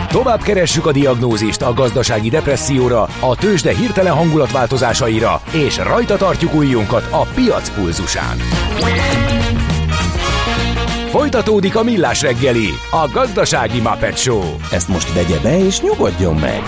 Tovább keressük a diagnózist a gazdasági depresszióra, a tőzsde hirtelen hangulatváltozásaira, és rajta tartjuk ujjunkat a piac pulzusán. Folytatódik a Millás reggeli, a gazdasági Muppet Show. Ezt most vegye be és nyugodjon meg!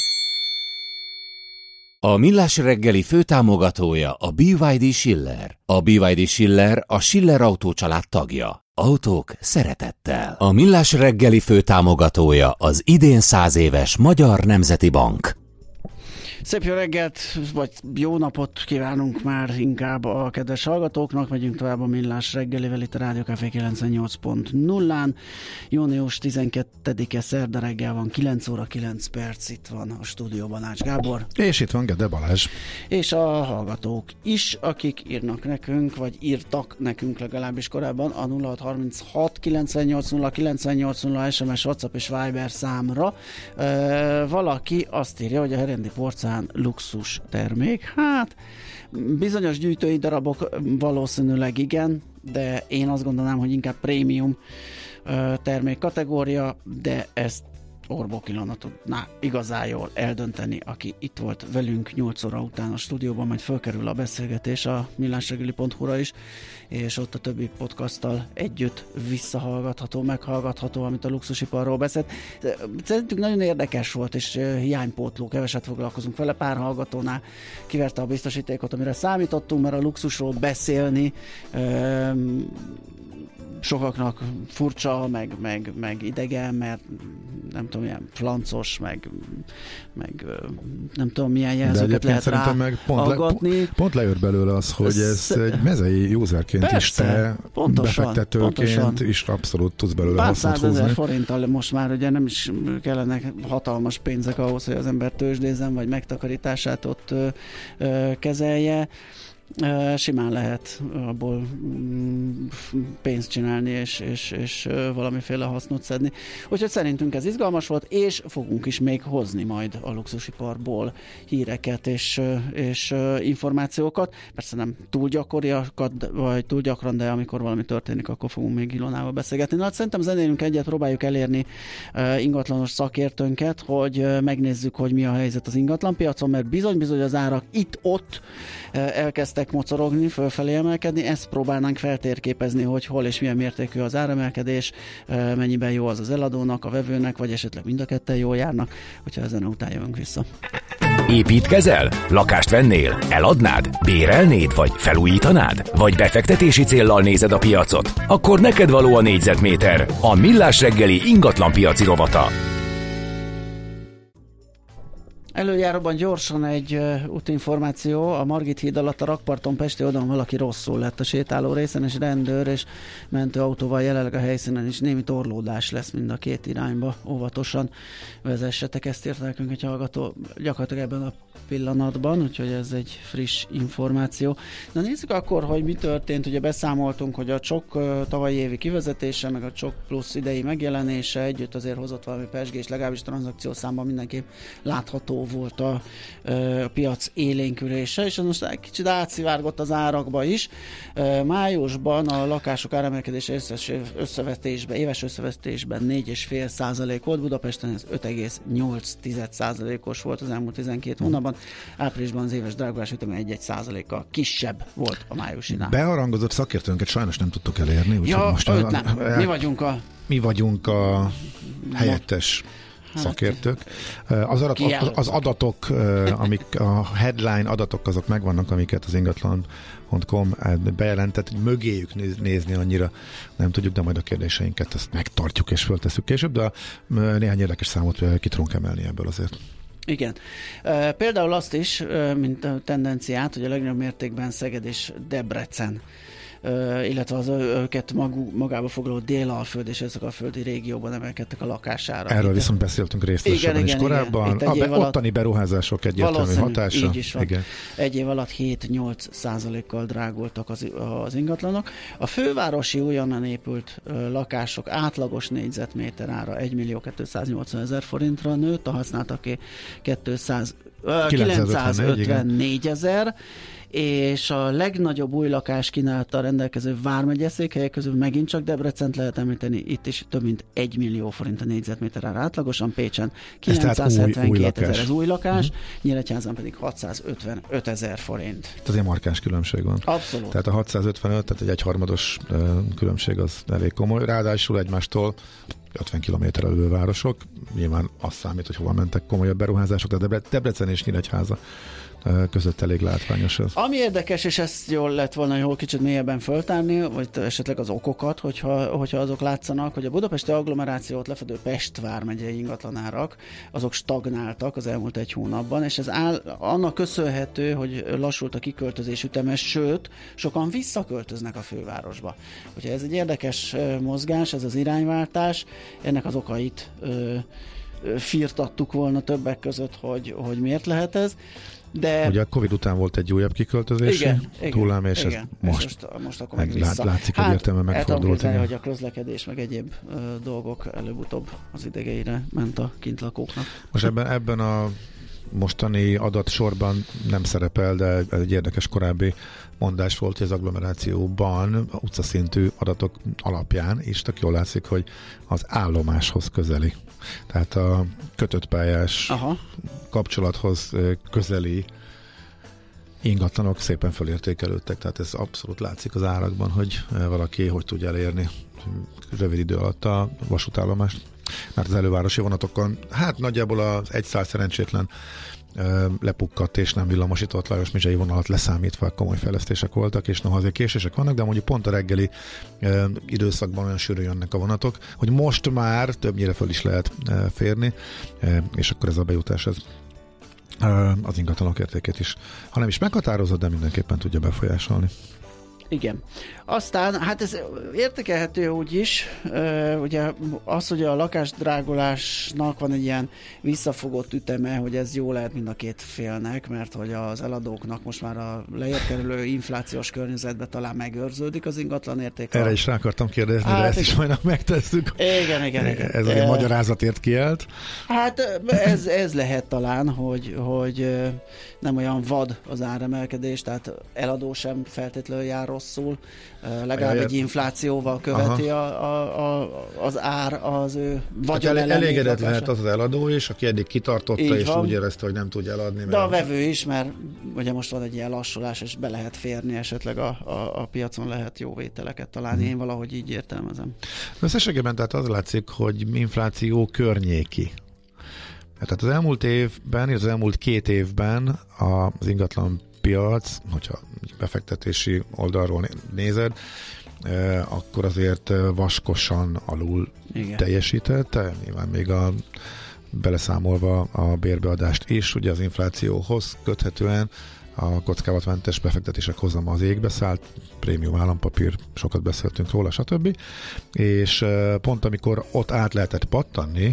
A Millás reggeli főtámogatója a BYD Schiller. A BYD Schiller a Schiller Autó család tagja. Autók szeretettel. A Millás reggeli főtámogatója az idén 100 éves Magyar Nemzeti Bank. Szép jó reggelt, vagy jó napot kívánunk már inkább a kedves hallgatóknak. Megyünk tovább a Millás reggelivel itt a Rádió Café 98.0-án. Június 12-e szerda reggel van, 9 óra 9 perc, itt van a stúdióban Ács Gábor. És itt van Gede Balázs. És a hallgatók is, akik írnak nekünk, vagy írtak nekünk legalábbis korábban a 0636 980 980 SMS, WhatsApp és Viber számra. Valaki azt írja, hogy a herendi porcelán luxus termék. Hát, bizonyos gyűjtői darabok valószínűleg igen, de én azt gondolnám, hogy inkább prémium termék kategória, de ezt Orbó Ilona tudná igazán jól eldönteni, aki itt volt velünk 8 óra után a stúdióban, majd fölkerül a beszélgetés a millásreggeli.hu-ra is, és ott a többi podcasttal együtt visszahallgatható, meghallgatható, amit a luxusiparról beszélt. Szerintünk nagyon érdekes volt, és hiánypótló, keveset foglalkozunk vele, pár hallgatónál kiverte a biztosítékot, amire számítottunk, mert a luxusról beszélni sokaknak furcsa, meg idegen, mert nem tudom, milyen flancos, meg nem tudom, milyen jelzőket lehet rá pont lejött belőle az, hogy ez egy mezei userként is te befektetőként is abszolút tudsz belőle hasznot húzni. 100 000 forinttal most már ugye nem is kellenek hatalmas pénzek ahhoz, hogy az ember tőzsdézzen, vagy megtakarítását ott kezelje. Simán lehet abból pénzt csinálni és valamiféle hasznot szedni. Úgyhogy szerintünk ez izgalmas volt, és fogunk is még hozni majd a luxusiparból híreket és információkat. Persze nem túl gyakoriakat, vagy túl gyakran, de amikor valami történik, akkor fogunk még Ilonával beszélgetni. Na, szerintem zenélünk egyet, próbáljuk elérni ingatlanos szakértőnket, hogy megnézzük, hogy mi a helyzet az ingatlanpiacon, mert bizony az árak itt-ott elkezdtek mocorogni, fölfelé emelkedni, ezt próbálnánk feltérképezni, hogy hol és milyen mértékű az áremelkedés, mennyiben jó az eladónak, a vevőnek, vagy esetleg mind a ketten jól járnak, hogyha ezen után jövünk vissza. Építkezel? Lakást vennél? Eladnád? Bérelnéd? Vagy felújítanád? Vagy befektetési céllal nézed a piacot? Akkor neked való a négyzetméter, a Millás reggeli ingatlanpiaci rovata. Előjáróban gyorsan egy útinformáció. A Margit híd alatt a rakparton Pesti oldalon valaki rosszul lett a sétáló részen, és rendőr és mentőautóval jelenleg a helyszínen is némi torlódás lesz mind a két irányba. Óvatosan vezessetek, ezt írt nekünk egy hallgató gyakorlatilag ebben a pillanatban, úgyhogy ez egy friss információ. Na nézzük akkor, hogy mi történt. Ugye beszámoltunk, hogy a csok tavalyi évi kivezetése, meg a csok plusz idei megjelenése együtt azért hozott valami pezsgés, legalábbis tranzakciószámban mindenképp látható volt a piac élénkülése, és ez most egy kicsit átszivárgott az árakba is. Májusban a lakások áremelkedése éves összevetésben 4,5% volt, Budapesten ez 5,8%-os volt az elmúlt 12 hónapban, áprilisban az éves drágulás üteme 1%-kal kisebb volt a májusinál. Beharangozott szakértőnket sajnos nem tudtuk elérni, úgyhogy most mi vagyunk a helyettes szakértők. Az adatok, amik a headline adatok, azok megvannak, amiket az ingatlan.com bejelentett, hogy mögéjük nézni annyira nem tudjuk, de majd a kérdéseinket ezt megtartjuk és föltesszük később, de néhány érdekes számot ki tudunk emelni ebből azért. Igen. Például azt is, mint a tendenciát, hogy a legnagyobb mértékben Szeged és Debrecen, illetve az őket magába foglaló Dél-Alföld és Észak-Alföldi régióban emelkedtek a lakására. Erről viszont beszéltünk részletesen is korábban. A ottani beruházások egyértelmű hatása. Így is van. Igen. Egy év alatt 7-8%-kal drágultak az ingatlanok. A fővárosi újonnan épült lakások átlagos négyzetméter ára 1.280.000 forintra nőtt, a használtaké 954 000, és a legnagyobb új lakás kínálattal rendelkező vármegyeszékhelyek közül megint csak Debrecent lehet említeni, itt is több mint 1 millió forint a négyzetméter ár átlagosan, Pécsen 972 000 az új lakás, Nyíregyházán pedig 655 000 forint. Ez azért markáns különbség van. Abszolút. Tehát a 655, tehát egy egyharmados különbség az elég komoly, ráadásul egymástól 50 kilométerre levő városok, nyilván az számít, hogy hova mentek komolyabb beruházások, de Debrecen és Nyíregyháza között elég látványos ez. Ami érdekes, és ezt jól lett volna jól kicsit mélyebben föltárni, vagy esetleg az okokat, hogyha azok látszanak, hogy a budapesti agglomerációt lefedő Pest vármegyei ingatlanárak, azok stagnáltak az elmúlt egy hónapban, és ez annak köszönhető, hogy lassult a kiköltözés üteme, sőt, sokan visszaköltöznek a fővárosba. Úgyhogy ez egy érdekes mozgás, ez az irányváltás, ennek az okait firtattuk volna többek között, hogy miért lehet ez. De ugye a Covid után volt egy újabb kiköltözési hullám, és ez most akkor meg vissza. Látszik, hogy értelme megfordult. Hogy a közlekedés, meg egyéb dolgok előbb-utóbb az idegeire ment a kintlakóknak. Most ebben a mostani adatsorban nem szerepel, de egy érdekes korábbi mondás volt, hogy az agglomerációban utcaszintű adatok alapján is tök jól látszik, hogy az állomáshoz közeli. Tehát a kötött pályás kapcsolathoz közeli ingatlanok szépen fölértékelődtek, tehát ez abszolút látszik az árakban, hogy valaki hogy tudja elérni rövid idő alatt a vasútállomást. Mert az elővárosi vonatokon, hát nagyjából az egy szál szerencsétlen lepukkadt és nem villamosított Lajos-Mizsei vonalat leszámítva komoly fejlesztések voltak, és noha azért késések vannak, de mondjuk pont a reggeli időszakban olyan sűrűn jönnek a vonatok, hogy most már többnyire föl is lehet férni, és akkor ez a bejutás az ingatlanok értékét is, ha nem is meghatározott, de mindenképpen tudja befolyásolni. Igen. Aztán, hát ez értékelhető úgy is, ugye az, hogy a lakásdrágulásnak van egy ilyen visszafogott üteme, hogy ez jó lehet mind a két félnek, mert hogy az eladóknak most már a lejjebb kerülő inflációs környezetben talán megőrződik az ingatlan érték. Erre is rá akartam kérdezni, de ezt is majd megtesszük. Igen. Ez egy magyarázatért kiállt. Hát ez lehet talán, hogy nem olyan vad az áremelkedés, tehát eladó sem feltétlenül jár rosszul, legalább egy inflációval követi az ár az ő vagyon ellen. Elégedett lehet az eladó is, aki eddig kitartotta, így és van. Úgy érezte, hogy nem tudja eladni. De a vevő is, mert ugye most van egy ilyen lassulás, és be lehet férni, esetleg a piacon lehet jó vételeket találni. Én valahogy így értelmezem. Összességében tehát az látszik, hogy infláció környéki. Tehát az elmúlt évben, az elmúlt 2 évben az ingatlan piac, hogyha befektetési oldalról nézed, akkor azért vaskosan alul teljesített, nyilván még beleszámolva a bérbeadást is, ugye az inflációhoz köthetően a kockázatmentes befektetések hozama az égbe szállt, prémium állampapír, sokat beszéltünk róla, stb. És pont amikor ott át lehetett pattanni,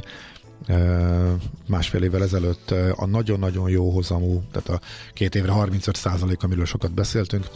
másfél évvel ezelőtt a nagyon-nagyon jó hozamú, tehát a 2 évre 35%, amiről sokat beszéltünk,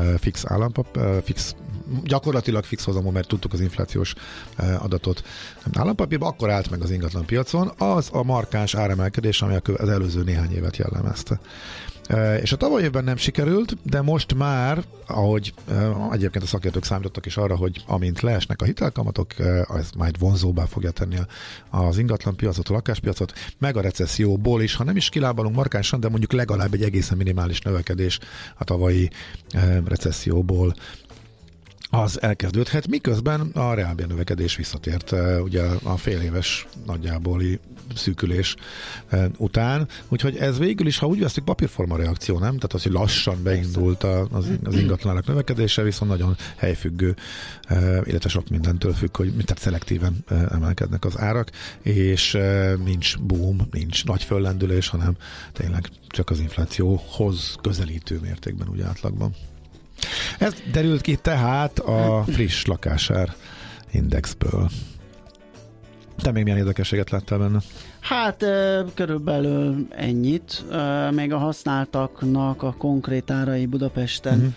gyakorlatilag fix hozamú, mert tudtuk az inflációs adatot állampapírban, akkor állt meg az ingatlan piacon, az a markáns áremelkedés, ami az előző néhány évet jellemezte. És a tavaly évben nem sikerült, de most már, ahogy egyébként a szakértők számítottak is arra, hogy amint leesnek a hitelkamatok, az majd vonzóbbá fogja tenni az ingatlan piacot, a lakáspiacot, meg a recesszióból is, ha nem is kilábalunk markánsan, de mondjuk legalább egy egészen minimális növekedés a tavalyi recesszióból az elkezdődhet, miközben a reálbér növekedés visszatért ugye a fél éves nagyjáboli szűkülés után, úgyhogy ez végül is, ha úgy veszük, papírforma reakció, nem? Tehát az, hogy lassan beindult az ingatlanak növekedése, viszont nagyon helyfüggő, illetve sok mindentől függ, hogy tehát szelektíven emelkednek az árak, és nincs boom, nincs nagy föllendülés, hanem tényleg csak az inflációhoz közelítő mértékben úgy átlagban. Ez derült ki tehát a friss lakásár indexből. Te még milyen érdekességet láttál benne? Hát körülbelül ennyit. Még a használtaknak a konkrét árai Budapesten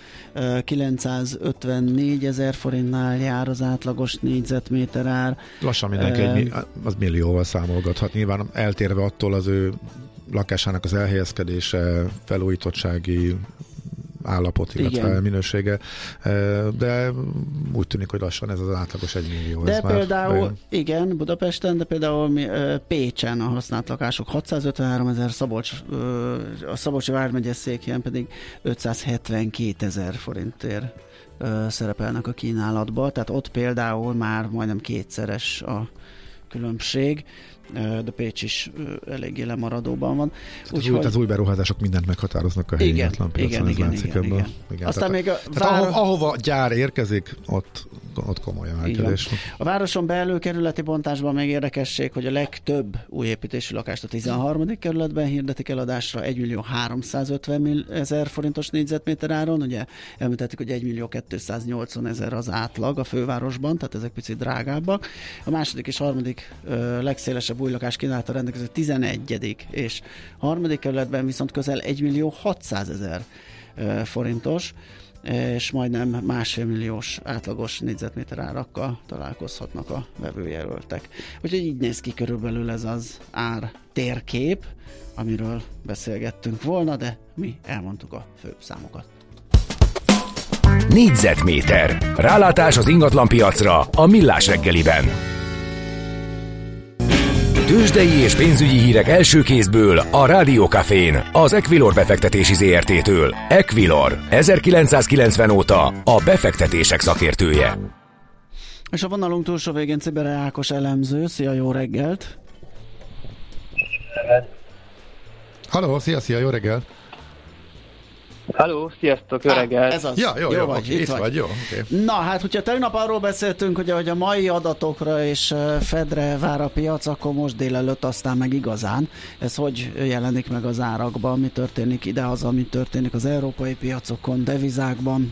954 000 forintnál jár az átlagos négyzetméter ár. Lassan mindenki az millióval számolgathat. Nyilván eltérve attól az ő lakásának az elhelyezkedése, felújítottsági állapot, illetve minősége, de úgy tűnik, hogy lassan ez az átlagos 1 millió. De például, igen, Budapesten, de például Pécsen a használt lakások 653 000, a Szabolcsi vármegye székhelyen pedig 572 000 forintért szerepelnek a kínálatba, tehát ott például már majdnem kétszeres a különbség, de Pécs is eléggé lemaradóban van. Úgyhogy az új beruházások mindent meghatároznak a helyi ingatlan piacon, ez látszik ebből. Aztán még ahova gyár érkezik, ott komoly emelkedés. A városon belül kerületi bontásban még érdekesség, hogy a legtöbb új építésű lakást a 13. kerületben hirdetik eladásra 1 350 000 forintos négyzetméter áron. Ugye említettük, hogy 1 280 000 az átlag a fővárosban, tehát ezek picit drágábbak. A második és harmadik legszélesebb új lakás kínálata rendelkező 11. és harmadik kerületben viszont közel 1 600 000 forintos, és majdnem 1,5 milliós átlagos négyzetméter árakkal találkozhatnak a vevőjelöltek. Úgyhogy így néz ki körülbelül ez az ár térkép, amiről beszélgettünk volna, de mi elmondtuk a főbb számokat. Négyzetméter. Rálátás az ingatlanpiacra a Millás reggeliben. Tőzsdei és pénzügyi hírek első kézből a Rádió Cafén, az Equilor befektetési ZRT-től. Equilor, 1990 óta a befektetések szakértője. És a vonalunk túlsó végén Cibere Ákos elemző. Szia, jó reggelt! Halló, szia, jó reggelt! Halló, sziasztok, jó reggelt! Ez az. Ja, jó vagy, itt vagy, jó. Okay. Na, hát, hogyha tegnap arról beszéltünk, hogy a mai adatokra és Fedre vár a piac, akkor most délelőtt aztán meg igazán. Ez hogy jelenik meg az árakban, mi történik idehaza, mi történik az európai piacokon, devizákban?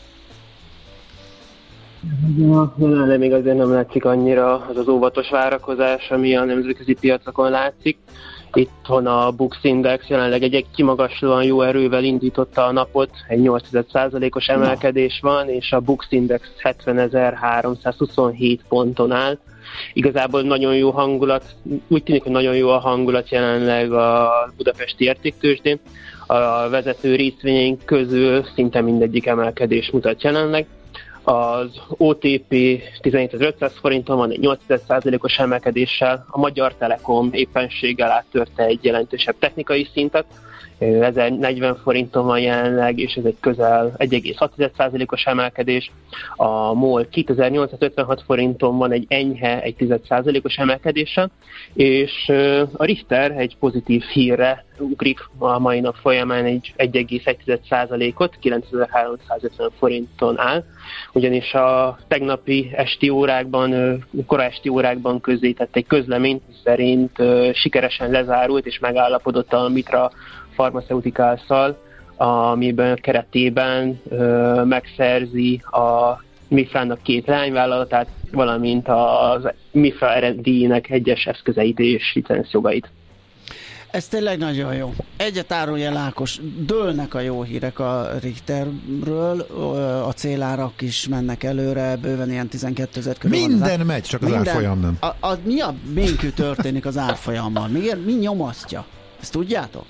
De még azért nem látszik annyira az óvatos várakozás, ami a nemzetközi piacokon látszik. Itthon a Bux Index jelenleg egy kimagaslóan jó erővel indította a napot, egy 8%-os emelkedés van, és a Bux Index 70.327 ponton áll. Igazából nagyon jó hangulat, úgy tűnik, hogy nagyon jó a hangulat jelenleg a budapesti értéktőzsdén. A vezető részvényeink közül szinte mindegyik emelkedés mutat jelenleg. Az OTP 17.500 forinton van egy 8%-os emelkedéssel, a Magyar Telekom éppenséggel áttörte egy jelentősebb technikai szintet, 1040 forinton van jelenleg, és ez egy közel 1,6%-os emelkedés. A MOL 2856 forinton van egy enyhe 1,1%-os emelkedéssel, és a Richter egy pozitív hírre ugrik a mai nap folyamán egy 1,1%-ot, 9350 forinton áll, ugyanis a tegnapi esti órákban, kora esti órákban közzétett egy közleményt, szerint sikeresen lezárult és megállapodott a Mitra Pharmaceuticals-szal, amiben keretében megszerzi a Mifrának 2 leányvállalatát, valamint az Mifra R&D-nek egyes eszközeit és licenszjogait. Ez tényleg nagyon jó. Egyet árulj el, Ákos, dőlnek a jó hírek a Richterről, a célárak is mennek előre, bőven ilyen 12 000 körül. Minden megy, csak az árfolyam nem. Mi a bénkű történik az árfolyammal? Mi nyomasztja? Ezt tudjátok?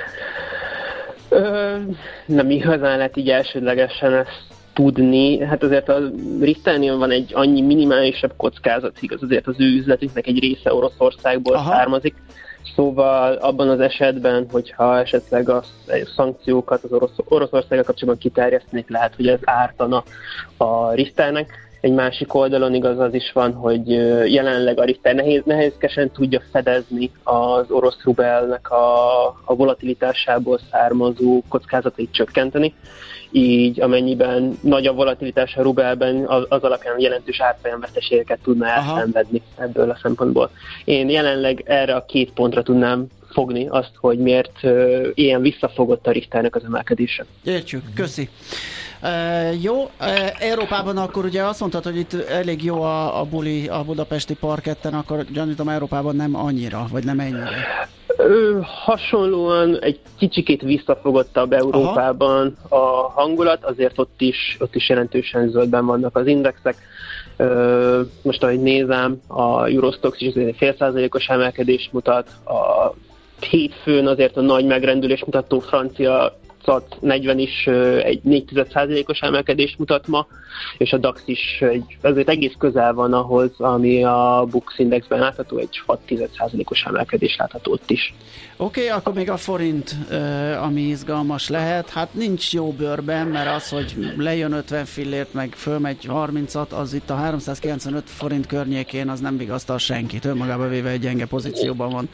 Nem igazán lehet így elsődlegesen ezt tudni. Hát azért a Richternél van egy annyi minimálisabb kockázat, igaz, azért az ő üzletüknek egy része Oroszországból származik. Szóval abban az esetben, hogyha esetleg a szankciókat az Oroszországgal kapcsolatban kiterjesztenék, lehet, hogy ez ártana a Richternek. Egy másik oldalon igaz az is van, hogy jelenleg a Richter nehézkesen tudja fedezni az orosz rubelnek a volatilitásából származó kockázatait csökkenteni. Így amennyiben nagy a volatilitás a rubelben, az alapján jelentős árfolyamveszteségeket tudna elszenvedni ebből a szempontból. Én jelenleg erre a 2 pontra tudnám fogni azt, hogy miért ilyen visszafogott a Richternek az emelkedése. Értjük, köszi. Jó, Európában akkor ugye azt mondtad, hogy itt elég jó a buli a budapesti parketten, akkor gyanítom Európában nem annyira, vagy nem ennyire. Hasonlóan egy kicsikét visszafogottabb Európában a hangulat, azért ott is jelentősen zöldben vannak az indexek. Most ahogy nézem, a Eurostoxx is azért 0,5%-os emelkedést mutat, a hétfőn azért a nagy megrendülés mutató francia CAC 40 is egy 4,1%-os emelkedést mutat ma, és a DAX is azért egész közel van ahhoz, ami a Bux Indexben látható, egy 6,1%-os emelkedés látható ott is. Oké, akkor még a forint, ami izgalmas lehet, hát nincs jó bőrben, mert az, hogy lejön 50 fillért, meg fölmegy 30-at, az itt a 395 forint környékén, az nem vigasztal senkit, önmagában véve egy gyenge pozícióban van.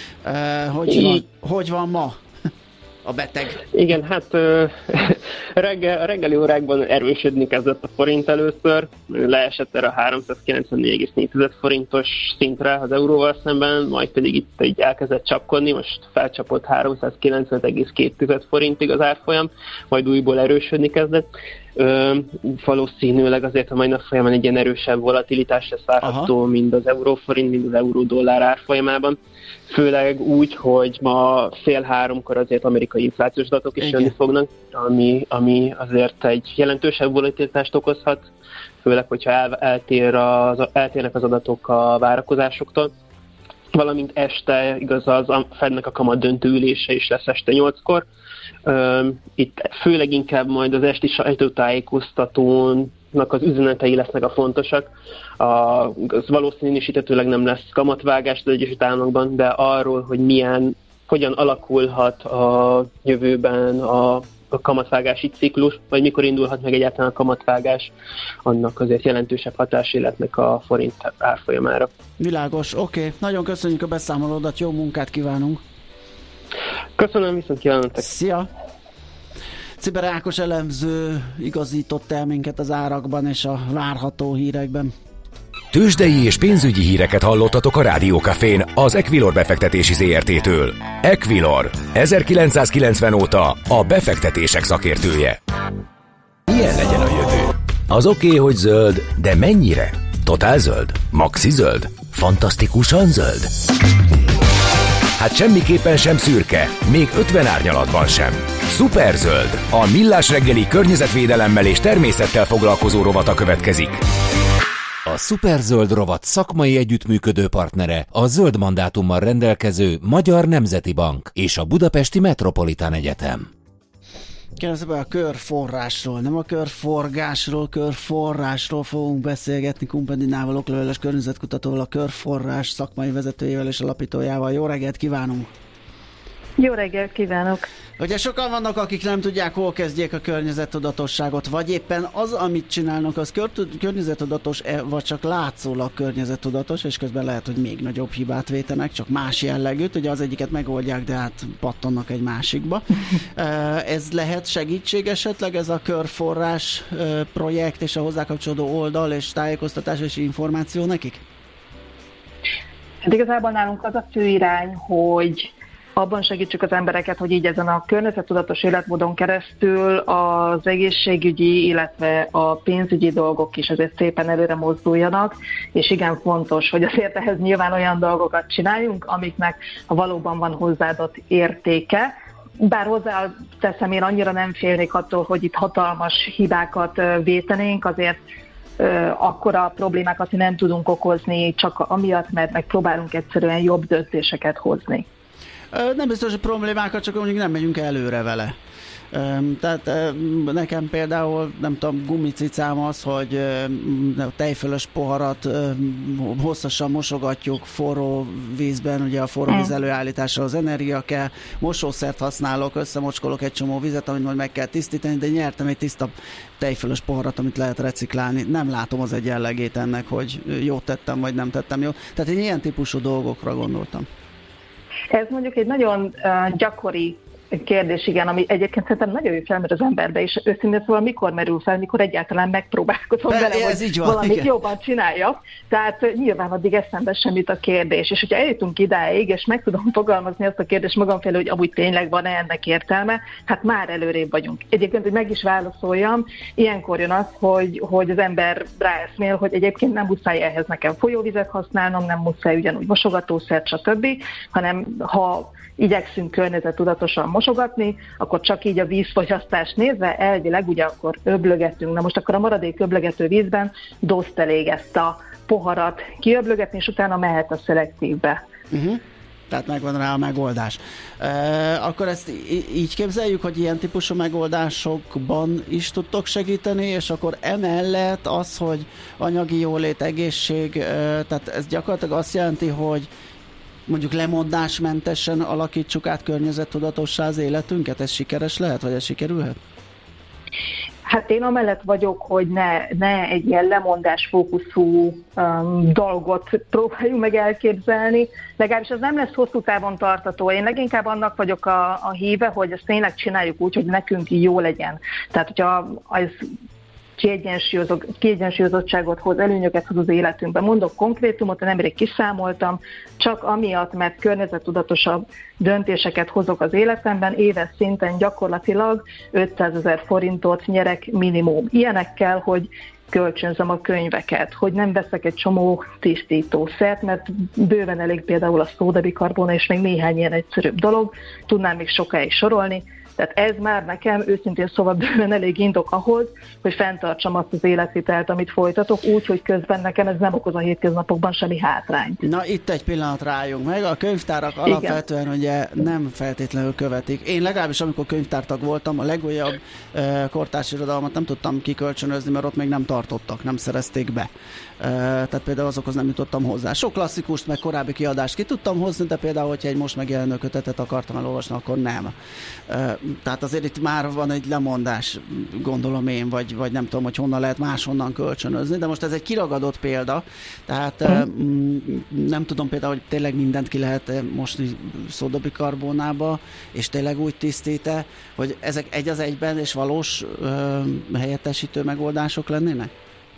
Hogy van ma a beteg? Igen, hát reggeli órákban erősödni kezdett a forint először, leesett erre a 394,4 forintos szintre az euróval szemben, majd pedig itt így elkezdett csapkodni, most felcsapott 395,2 forintig az árfolyam, majd újból erősödni kezdett. Valószínűleg azért a mai nap folyamán egy ilyen erősebb volatilitás lesz várható, mind az euróforint, mind az euró-dollár árfolyamában. Főleg úgy, hogy ma 2:30 azért amerikai inflációs adatok is jönni fognak, ami azért egy jelentősebb volatilitást okozhat, főleg, hogyha eltérnek az adatok a várakozásoktól. Valamint este, igaz, a Fednek a kamat döntő ülése is lesz este 8-kor. Itt főleg inkább majd az esti sajtótájékoztatónak az üzenetei lesznek a fontosak. Az valószínűsítetőleg nem lesz kamatvágás az Egyesült Államokban, de arról, hogy hogyan alakulhat a jövőben a kamatvágási ciklus, vagy mikor indulhat meg egyáltalán a kamatvágás, annak azért jelentősebb hatásai lehetnek a forint árfolyamára. Világos, oké. Nagyon köszönjük a beszámolódat, jó munkát kívánunk! Köszönöm, viszont kívánok! Szia! Ciber Ákos elemző igazított el minket az árakban és a várható hírekben. Tőzsdei és pénzügyi híreket hallottatok a Rádió Cafén az Equilor befektetési ZRT-től. Equilor, 1990 óta a befektetések szakértője. Milyen legyen a jövő? Az oké, hogy zöld, de mennyire? Totál zöld? Maxi zöld? Fantasztikusan zöld? Hát semmiképpen sem szürke, még 50 árnyalatban sem. Szuperzöld, a Millás reggeli környezetvédelemmel és természettel foglalkozó rovata következik. A Szuperzöld rovat szakmai együttműködő partnere a zöld mandátummal rendelkező Magyar Nemzeti Bank és a Budapesti Metropolitán Egyetem. Kérdezve a körforrásról, nem a körforgásról, körforrásról fogunk beszélgetni Kumpedinával, okleveles környezetkutatóval, a körforrás szakmai vezetőjével és alapítójával. Jó reggelt kívánunk! Jó reggelt kívánok! Ugye sokan vannak, akik nem tudják, hol kezdjék a környezettudatosságot, vagy éppen az, amit csinálnak, az környezettudatos, vagy csak látszólag környezettudatos, és közben lehet, hogy még nagyobb hibát vétenek, csak más jellegűt, ugye az egyiket megoldják, de hát pattannak egy másikba. Ez lehet segítség esetleg, ez a körforrás projekt és a hozzá kapcsolódó oldal és tájékoztatás és információ nekik? Hát igazából nálunk az a fő irány, hogy abban segítsük az embereket, hogy így ezen a környezettudatos életmódon keresztül az egészségügyi, illetve a pénzügyi dolgok is azért szépen előre mozduljanak, és igen fontos, hogy azért ehhez nyilván olyan dolgokat csináljunk, amiknek valóban van hozzáadott értéke. Bár hozzáteszem, én annyira nem félnék attól, hogy itt hatalmas hibákat vétenénk, azért akkora problémákat nem tudunk okozni csak amiatt, mert megpróbálunk egyszerűen jobb döntéseket hozni. Nem biztos, hogy problémákat, csak mondjuk nem megyünk előre vele. Tehát nekem például, nem tudom, gumicicám az, hogy tejfölös poharat hosszasan mosogatjuk forró vízben, ugye a forró víz előállításra az energia kell, mosószert használok, összemocskolok egy csomó vizet, amit majd meg kell tisztítani, de nyertem egy tiszta tejfölös poharat, amit lehet reciklálni. Nem látom az egyenlegét ennek, hogy jót tettem, vagy nem tettem jót. Tehát én ilyen típusú dolgokra gondoltam. Ez mondjuk egy nagyon gyakori kérdés, igen, ami egyébként szerintem nagyon jó felmerül az emberbe, és őszintén szóval mikor merül fel, mikor egyáltalán megpróbálkozom vele, hogy valamit jobban csináljak. Tehát nyilván addig eszembe sem jut a kérdés. És hogyha eljutunk idáig, és meg tudom fogalmazni azt a kérdést magam felé, hogy amúgy tényleg van-e ennek értelme, hát már előrébb vagyunk. Egyébként, hogy meg is válaszoljam, ilyenkor jön az, hogy az ember ráeszmél, hogy egyébként nem muszáj ehhez nekem folyóvizet használnom, nem muszáj ugyanúgy mosogatószert, stb., hanem ha igyekszünk környezettudatosan mosogatni, akkor csak így a vízfogyasztást nézve elvileg ugye akkor öblögetünk. Na most akkor a maradék öblögető vízben doszt elég ezt a poharat kiöblögetni, és utána mehet a szelektívbe. Tehát megvan rá a megoldás. Akkor ezt így képzeljük, hogy ilyen típusú megoldásokban is tudtok segíteni, és akkor emellett az, hogy anyagi jólét, egészség, tehát ez gyakorlatilag azt jelenti, hogy mondjuk lemondásmentesen alakítsuk át környezettudatossá az életünket? Ez sikeres lehet, vagy ez sikerülhet? Hát én amellett vagyok, hogy ne egy ilyen lemondás fókuszú dolgot próbáljunk meg elképzelni. Legalábbis ez nem lesz hosszú távon tartató. Én leginkább annak vagyok a híve, hogy ezt tényleg csináljuk úgy, hogy nekünk jó legyen. Tehát, hogyha ez kiegyensúlyozottságot hoz, előnyöket hoz az életünkben. Mondok konkrétumot, nemrég kiszámoltam, csak amiatt, mert környezettudatosabb döntéseket hozok az életemben, éves szinten gyakorlatilag 500 000 forintot nyerek minimum. Ilyenekkel, hogy kölcsönzöm a könyveket, hogy nem veszek egy csomó tisztítószert, mert bőven elég például a szódabikarbona és még néhány ilyen egyszerűbb dolog, tudnám még sokáig sorolni. Tehát ez már nekem őszintén szóval bőven elég indok ahhoz, hogy fenntartsam azt az életvitelt, amit folytatok, úgy, hogy közben nekem ez nem okoz a hétköznapokban semmi hátrányt. Na itt egy pillanat rájunk meg. A könyvtárak alapvetően ugye nem feltétlenül követik. Én legalábbis amikor könyvtártag voltam, a legújabb kortárs irodalmat nem tudtam kikölcsönözni, mert ott még nem tartottak, nem szerezték be. Tehát például azokhoz nem jutottam hozzá. Sok klasszikust, meg korábbi kiadást ki tudtam hozni, de például, hogyha egy most megjelenő kötetet akartam elolvasni, akkor nem. Tehát azért itt már van egy lemondás, gondolom én, vagy nem tudom, hogy honnan lehet máshonnan kölcsönözni, de most ez egy kiragadott példa, tehát nem tudom például, hogy tényleg mindent ki lehet mosni szódabikarbonába, és tényleg úgy tisztít-e, hogy ezek egy az egyben és valós helyettesítő megoldások lennének?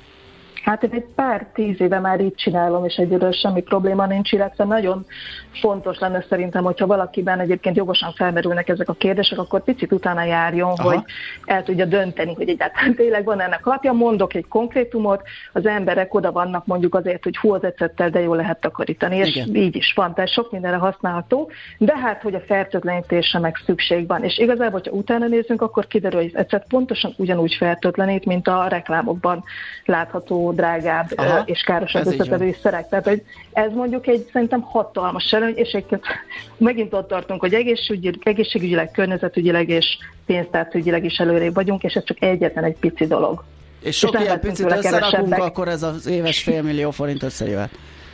Hát én egy pár 10 éve már így csinálom, és egyébként semmi probléma nincs, illetve nagyon fontos lenne szerintem, hogyha valakiben egyébként jogosan felmerülnek ezek a kérdések, akkor picit utána járjon, hogy el tudja dönteni, hogy egyáltalán tényleg van ennek alapja. Mondok egy konkrétumot, az emberek oda vannak mondjuk azért, hogy hú, az ecettel, de jól lehet takarítani, és igen, így is van, tehát sok mindenre használható, de hát, hogy a fertőtlenítésre meg szükség van. És igazából, hogyha utána nézzünk, akkor kiderül, hogy az ecet pontosan ugyanúgy fertőtlenít, mint a reklámokban látható drágább és károsabb összetevő szerek. Tehát, hogy ez mondjuk egy szerintem hatalmas előny, és egyébként megint ott tartunk, hogy egészségügyileg, környezetügyileg és pénztárcügyileg is előrébb vagyunk, és ez csak egyetlen egy pici dolog. És sok ilyen picit összerakunk, akkor ez az éves $500 000 forint összejöhet.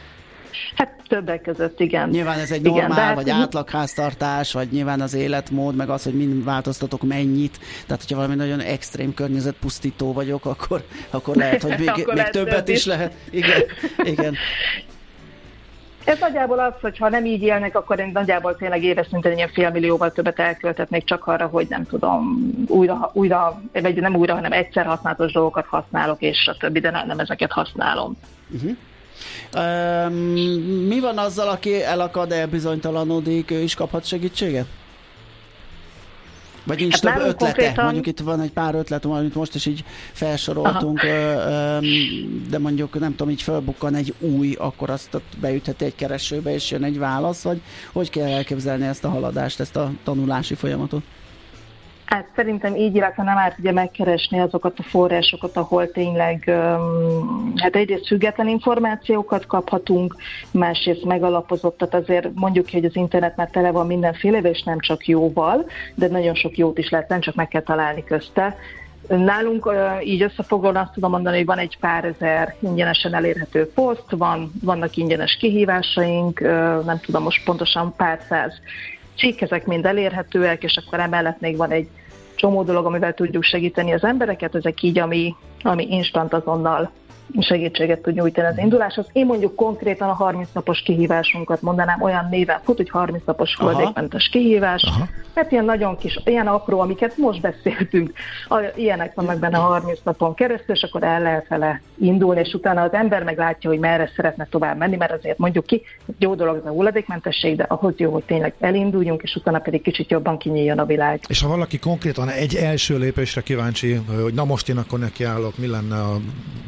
Hát többek között, igen. Nyilván ez egy normál, vagy átlagháztartás, vagy nyilván az életmód, meg az, hogy mind változtatok mennyit. Tehát, hogyha valami nagyon extrém környezetpusztító vagyok, akkor lehet, hogy még többet is lehet. Igen. Ez nagyjából az, hogy ha nem így élnek, akkor én nagyjából tényleg éves szinten ilyen $500 000 többet elköltetnék csak arra, hogy nem tudom, újra, vagy nem újra, hanem egyszer használatos dolgokat használok, és a többi, de nem ezeket használom. Mi van azzal, aki elakad, elbizonytalanodik, ő is kaphat segítséget? Vagy nincs több ötlete? Konkrétan... Mondjuk itt van egy pár ötlet, amit most is így felsoroltunk, de mondjuk nem tudom, így felbukkan egy új, akkor azt beütheti egy keresőbe, és jön egy válasz, vagy hogy kell elképzelni ezt a haladást, ezt a tanulási folyamatot? Hát szerintem így, illetve nem árt ugye megkeresni azokat a forrásokat, ahol tényleg hát egyrészt független információkat kaphatunk, másrészt megalapozottat. Azért mondjuk ki, hogy az internet már tele van mindenfélevel, és nem csak jóval, de nagyon sok jót is lehet, nem csak meg kell találni közte. Nálunk így összefoglalva azt tudom mondani, hogy van egy pár ezer ingyenesen elérhető poszt, vannak ingyenes kihívásaink, nem tudom most pontosan pár száz cikk, ezek mind elérhetőek, és akkor emellett még van egy csomó dolog, amivel tudjuk segíteni az embereket, ezek így, ami instant azonnal segítséget tud nyújtani az induláshoz. Én mondjuk konkrétan a 30 napos kihívásunkat mondanám, olyan néven fut, hogy 30 napos hulladékmentes kihívás, mert ilyen nagyon kis, ilyen apró, amiket most beszéltünk, ilyenek vannak benne 30 napon keresztül, és akkor el lehet vele indulni, és utána az ember meglátja, hogy merre szeretne tovább menni, mert azért mondjuk ki, jó dolog ez a hulladékmentesség, de ahhoz jó, hogy tényleg elinduljunk, és utána pedig kicsit jobban kinyíljon a világ. És ha valaki konkrétan egy első lépésre kíváncsi, hogy na most én akkor nekiállok, mi lenne a legfontosabb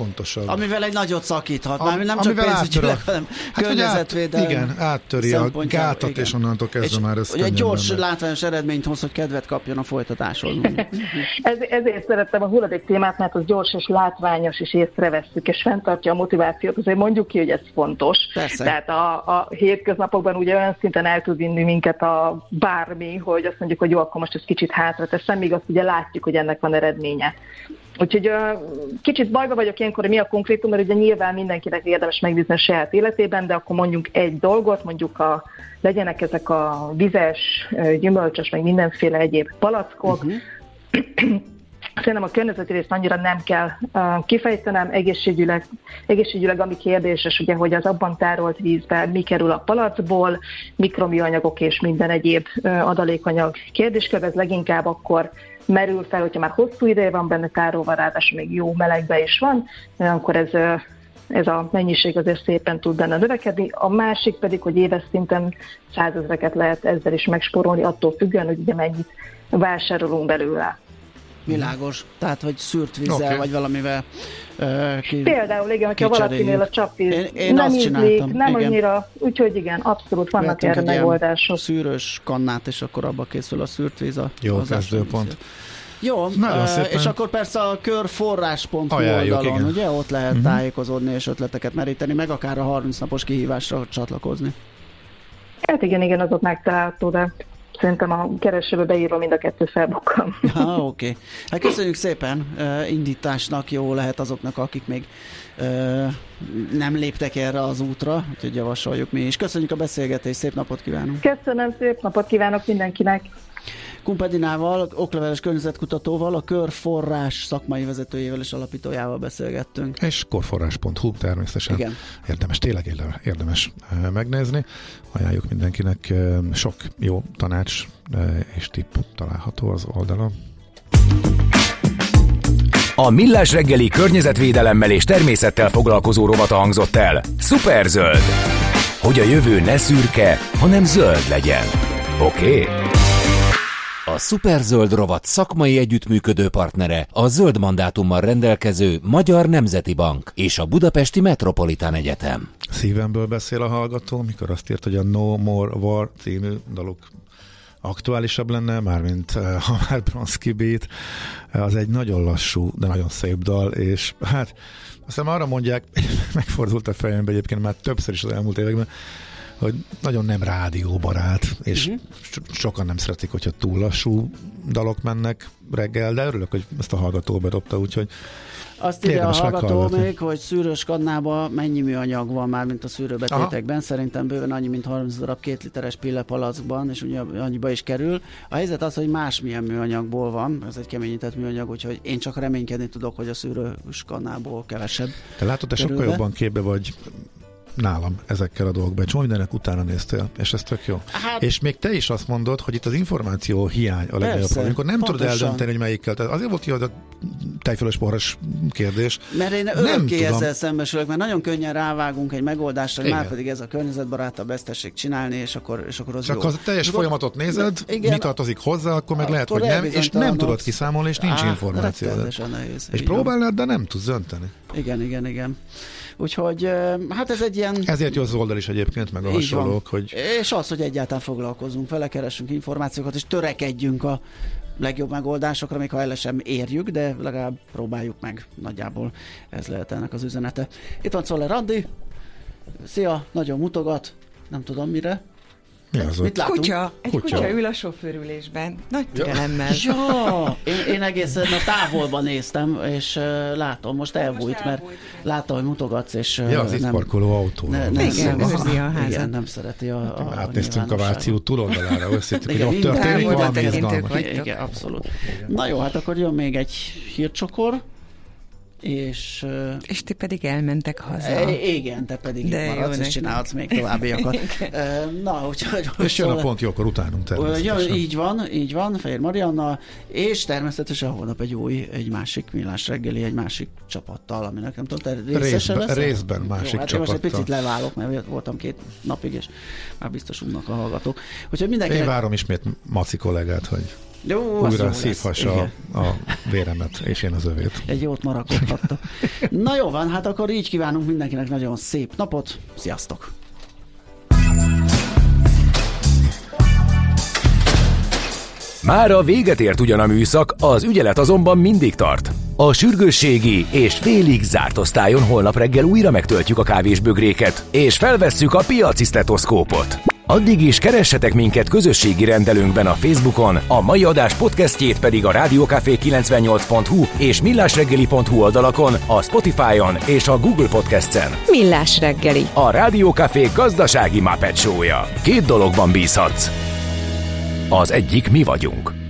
legfontosabb. Amivel egy nagyot szakíthat, már nem csak pénzügyileg, hanem környezetvédelem. Igen, áttöri a gátat, és onnantól kezdve már ez egy gyors, látványos eredményt hoz, hogy kedvet kapjon a folytatáshoz. Ezért szerettem a hulladék témát, mert az gyors és látványos, és észrevesszük, és fenntartja a motivációt. Azért mondjuk ki, hogy ez fontos. Persze. Tehát a hétköznapokban ugye olyan szinten el tud vinni minket a bármi, hogy azt mondjuk, hogy jó, akkor most ezt kicsit hátra teszem, míg azt ugye látjuk, hogy ennek van eredménye. Úgyhogy kicsit bajba vagyok ilyenkor, hogy mi a konkrétum, mert ugye nyilván mindenkinek érdemes megnézni a saját életében, de akkor mondjuk egy dolgot, mondjuk legyenek ezek a vizes, gyümölcsös, meg mindenféle egyéb palackok. Szerintem a környezeti részt annyira nem kell kifejtenem, egészségügyleg ami kérdéses, ugye, hogy az abban tárolt vízben mi kerül a palackból, mikroműanyagok és minden egyéb adalékanyag kérdéskör, ez leginkább akkor merül fel, hogyha már hosszú ideje van benne tárolva, ráadásul még jó melegbe is van, akkor ez a mennyiség azért szépen tud benne növekedni. A másik pedig, hogy éves szinten 100 000-eket lehet ezzel is megspórolni, attól függően, hogy ugye mennyit vásárolunk belőle. Világos. Tehát, hogy szűrt vízzel, vagy valamivel például, igen, hogyha valakinél a csapvíz nem ízlik, nem annyira, úgyhogy igen, abszolút vannak erre megoldások. Szűrős kannát, és akkor abba készül a szűrt víz. Jó kezdőpont. Jó, és akkor persze a körforrás.hu oldalon, ugye, ott lehet tájékozódni és ötleteket meríteni, meg akár a 30 napos kihívásra csatlakozni. Hát igen, az ott megtalálható, de szerintem a keresőbe beírva mind a kettő felbukkan. Oké. Hát köszönjük szépen, indításnak jó lehet azoknak, akik még nem léptek erre az útra, úgyhogy javasoljuk mi is. Köszönjük a beszélgetést, szép napot kívánunk! Köszönöm, szép napot kívánok mindenkinek! Kumpedinával, okleveles környezetkutatóval, a Körforrás szakmai vezetőjével és alapítójával beszélgettünk. És korforrás.hu természetesen. Igen. Tényleg érdemes megnézni. Ajánljuk mindenkinek, sok jó tanács és tipp található az oldalon. A Millás reggeli környezetvédelemmel és természettel foglalkozó rovata hangzott el. Szuperzöld! Hogy a jövő ne szürke, hanem zöld legyen. Oké? A Szuperzöld rovat szakmai együttműködő partnere a zöld mandátummal rendelkező Magyar Nemzeti Bank és a Budapesti Metropolitán Egyetem. Szívemből beszél a hallgató, mikor azt írt, hogy a No More War című daluk aktuálisabb lenne, mármint ha már Bronski Beat. Az egy nagyon lassú, de nagyon szép dal, és hát aztán arra mondják, megfordult a fejembe egyébként már többször is az elmúlt években, hogy nagyon nem rádióbarát, és sokan nem szeretik, hogyha túl lassú dalok mennek reggel, de örülök, hogy ezt a hallgató bedobta, úgyhogy azt írja a hallgató még, hogy szűrős kannában mennyi műanyag van már, mint a szűrőbetétekben. Aha. Szerintem bőven annyi, mint 30 darab 2 literes pillepalackban, és ugye annyiba is kerül. A helyzet az, hogy másmilyen műanyagból van, ez egy keményített műanyag, úgyhogy én csak reménykedni tudok, hogy a szűrős kannából kevesebb. Te látod, te sokkal jobban képbe vagy nálam ezekkel a dolgokban. Csomó mindenek utána néztél, és ez tök jó. Hát, és még te is azt mondod, hogy itt az információ hiány a legnagyobb probléma, amikor nem tudod eldönteni, hogy melyikkel. Tehát azért volt hogy a tejfölös porras kérdés. Mert én örökké ezzel szembesülök, mert nagyon könnyen rávágunk egy megoldásra, hogy már pedig ez a környezetbarátabb, ezt tessék csinálni, és akkor az csak jó. Ha a teljes folyamatot nézed, mi tartozik hozzá, akkor meg lehet, hogy nem, és nem tudod kiszámolni, és nincs információ. És próbálnád, de nem tudsz dönteni. Igen. Úgyhogy hát ez egy ilyen... Ezért jó az oldal is egyébként, meg a hasonlók, hogy... És az, hogy egyáltalán foglalkozunk vele, keresünk információkat, és törekedjünk a legjobb megoldásokra, még ha el sem érjük, de legalább próbáljuk meg. Nagyjából ez lehet ennek az üzenete. Itt van Czoller Andi. Szia, nagyon mutogat. Nem tudom mire. Mit látunk? Kutya ül a sofőrülésben. Nagy türelemmel. Ja, én egészen a távolban néztem, és látom, most elbújt, mert látta, hogy mutogatsz, és az itt parkoló autó. Igen, őrzi a házat. Igen, nem szereti a átnéztünk a Váci út túloldalra, összétük, hogy ott történik valami izgalmas. Igen, abszolút. Na jó, hát akkor jön még egy hírcsokor, és ti pedig elmentek haza. Igen, te pedig itt maradsz, és csinálhatsz még továbbiakat. Na, úgyhogy... És jön a pont jókor utánunk természetesen. Így van, Fehér Marianna, és természetesen holnap egy másik Millás reggeli, egy másik csapattal, aminek nem tudom, te részben másik csapattal. Most egy picit leválok, mert voltam 2 napig, és már biztos unnak a hallgatók. Úgyhogy mindenkinek... Én várom ismét Maci kollégát, hogy újra szívhassa a véremet, és én az övét. Egy jót marakoghatta. Na jó van, hát akkor így kívánunk mindenkinek nagyon szép napot. Sziasztok! Mára véget ért ugyan a műszak, az ügyelet azonban mindig tart. A sürgősségi és félig zárt osztályon holnap reggel újra megtöltjük a kávésbögréket, és felvesszük a piaci sztetoszkópot. Addig is keressetek minket közösségi rendelőnkben a Facebookon, a mai adás podcastjét pedig a rádiókafé98.hu és millásreggeli.hu oldalakon, a Spotify-on és a Google Podcasts-en. Millás reggeli. A Rádiókafé gazdasági Muppet Show-ja. 2 dologban bízhatsz. Az egyik mi vagyunk.